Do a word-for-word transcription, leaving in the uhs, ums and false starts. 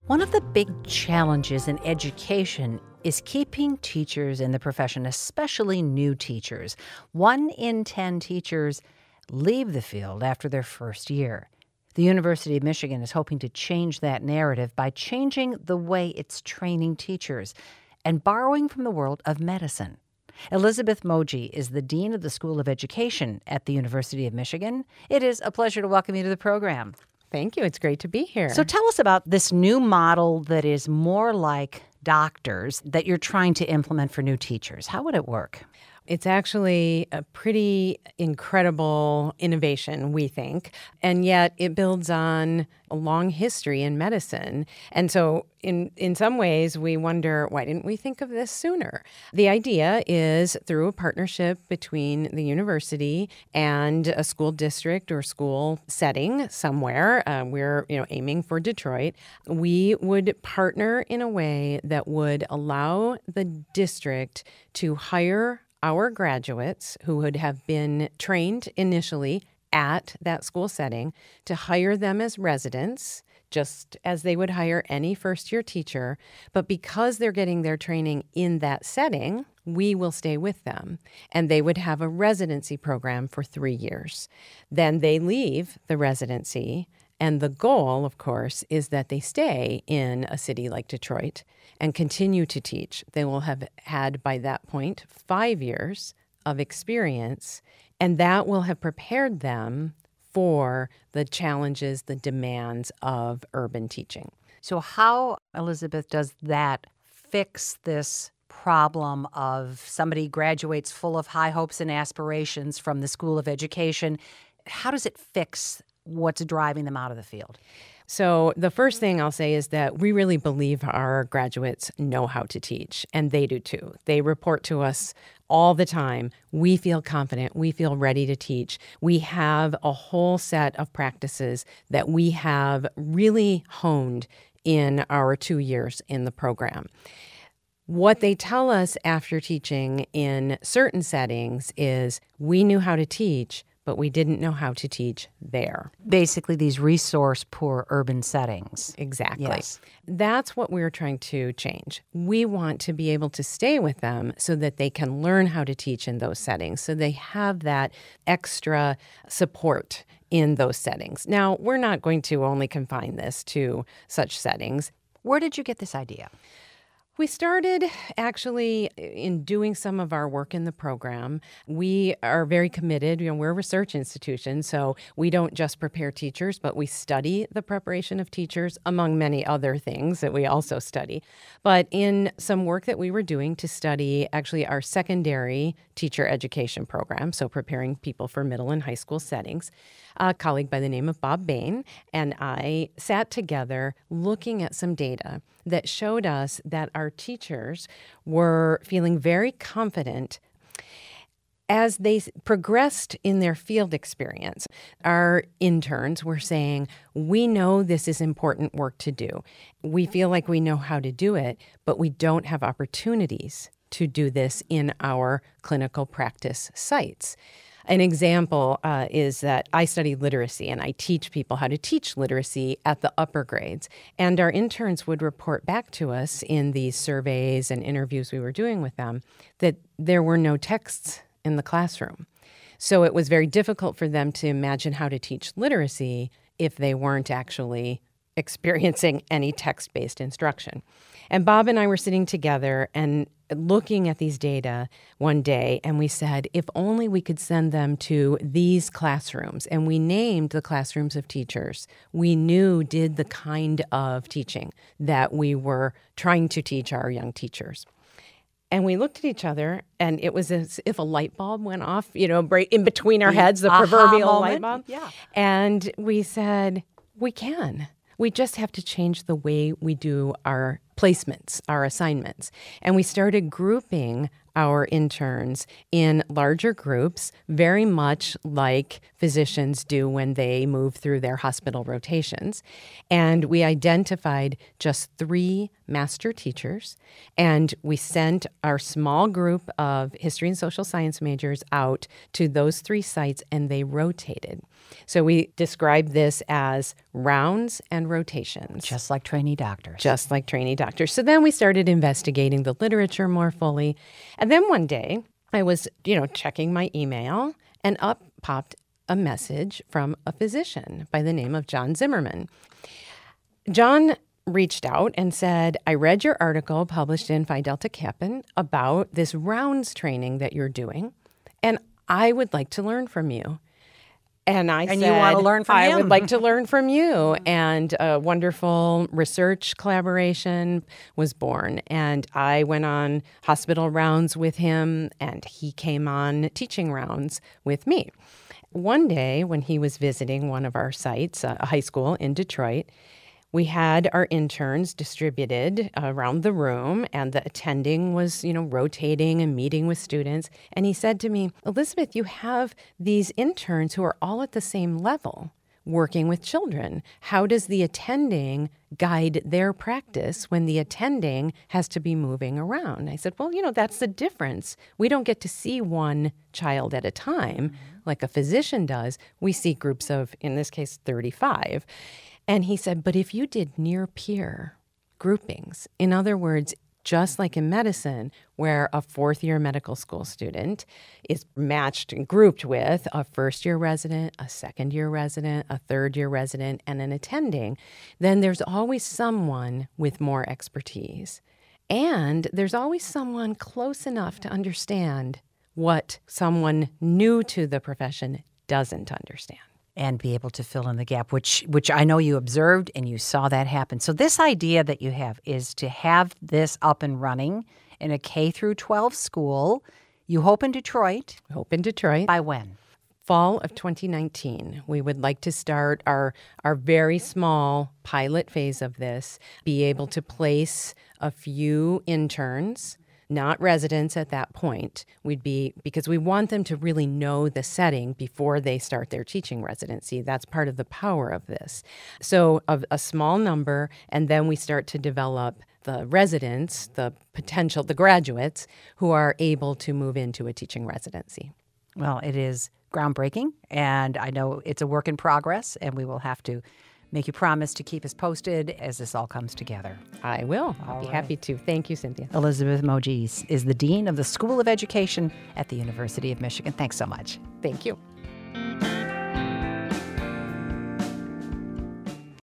One of the big challenges in education is keeping teachers in the profession, especially new teachers. One in ten teachers leave the field after their first year. The University of Michigan is hoping to change that narrative by changing the way it's training teachers and borrowing from the world of medicine. Elizabeth Moji is the Dean of the School of Education at the University of Michigan. It is a pleasure to welcome you to the program. Thank you. It's great to be here. So tell us about this new model that is more like doctors that you're trying to implement for new teachers. How would it work? It's actually a pretty incredible innovation, we think, and yet it builds on a long history in medicine. And so in, in some ways, we wonder, why didn't we think of this sooner? The idea is through a partnership between the university and a school district or school setting somewhere, uh, we're you know aiming for Detroit, we would partner in a way that would allow the district to hire our graduates who would have been trained initially at that school setting to hire them as residents, just as they would hire any first-year teacher. But because they're getting their training in that setting, we will stay with them. And they would have a residency program for three years. Then they leave the residency. And the goal, of course, is that they stay in a city like Detroit and continue to teach. They will have had, by that point, five years of experience, and that will have prepared them for the challenges, the demands of urban teaching. So how, Elizabeth, does that fix this problem of somebody graduates full of high hopes and aspirations from the School of Education? How does it fix what's driving them out of the field? So the first thing I'll say is that we really believe our graduates know how to teach, and they do too. They report to us all the time. We feel confident. We feel ready to teach. We have a whole set of practices that we have really honed in our two years in the program. What they tell us after teaching in certain settings is we knew how to teach, but we didn't know how to teach there. Basically, these resource-poor urban settings. Exactly. Yes. That's what we're trying to change. We want to be able to stay with them so that they can learn how to teach in those settings, so they have that extra support in those settings. Now, we're not going to only confine this to such settings. Where did you get this idea? We started actually in doing some of our work in the program. We are very committed. You know, we're a research institution, so we don't just prepare teachers, but we study the preparation of teachers, among many other things that we also study. But in some work that we were doing to study actually our secondary teacher education program, so preparing people for middle and high school settings, a colleague by the name of Bob Bain and I sat together looking at some data that showed us that our teachers were feeling very confident as they progressed in their field experience. Our interns were saying, we know this is important work to do. We feel like we know how to do it, but we don't have opportunities to do this in our clinical practice sites. An example uh, is that I study literacy, and I teach people how to teach literacy at the upper grades. And our interns would report back to us in these surveys and interviews we were doing with them that there were no texts in the classroom. So it was very difficult for them to imagine how to teach literacy if they weren't actually experiencing any text-based instruction. And Bob and I were sitting together and looking at these data one day, and we said, if only we could send them to these classrooms. And we named the classrooms of teachers we knew did the kind of teaching that we were trying to teach our young teachers. And we looked at each other, and it was as if a light bulb went off, you know, right in between our heads, the proverbial moment. light bulb. Yeah. And we said, we can. We just have to change the way we do our placements, our assignments. And we started grouping our interns in larger groups, very much like physicians do when they move through their hospital rotations. And we identified just three master teachers, and we sent our small group of history and social science majors out to those three sites, and they rotated. So we describe this as rounds and rotations. Just like trainee doctors. Just like trainee doctors. So then we started investigating the literature more fully. And then one day I was, you know, checking my email, and up popped a message from a physician by the name of John Zimmerman. John reached out and said, I read your article published in Phi Delta Kappan about this rounds training that you're doing, and I would like to learn from you. And I and said, you want to learn from I him. would like to learn from you. And a wonderful research collaboration was born. And I went on hospital rounds with him, and he came on teaching rounds with me. One day when he was visiting one of our sites, a high school in Detroit, we had our interns distributed around the room, and the attending was, you know, rotating and meeting with students. And he said to me, Elizabeth, you have these interns who are all at the same level working with children. How does the attending guide their practice when the attending has to be moving around? I said, well, you know, that's the difference. We don't get to see one child at a time like a physician does. We see groups of, in this case, thirty-five. And he said, but if you did near-peer groupings, in other words, just like in medicine, where a fourth-year medical school student is matched and grouped with a first-year resident, a second-year resident, a third-year resident, and an attending, then there's always someone with more expertise. And there's always someone close enough to understand what someone new to the profession doesn't understand. And be able to fill in the gap, which which I know you observed and you saw that happen. So this idea that you have is to have this up and running in a K through twelve school. You hope in Detroit. Hope in Detroit. By when? Fall of twenty nineteen. We would like to start our, our very small pilot phase of this, be able to place a few interns, not residents at that point. We'd be, because we want them to really know the setting before they start their teaching residency. That's part of the power of this. So of a small number, and then we start to develop the residents, the potential, the graduates who are able to move into a teaching residency. Well, it is groundbreaking, and I know it's a work in progress, and we will have to make you promise to keep us posted as this all comes together. I will. I'll all be right. happy to. Thank you, Cynthia. Elizabeth Mogies is the Dean of the School of Education at the University of Michigan. Thanks so much. Thank you.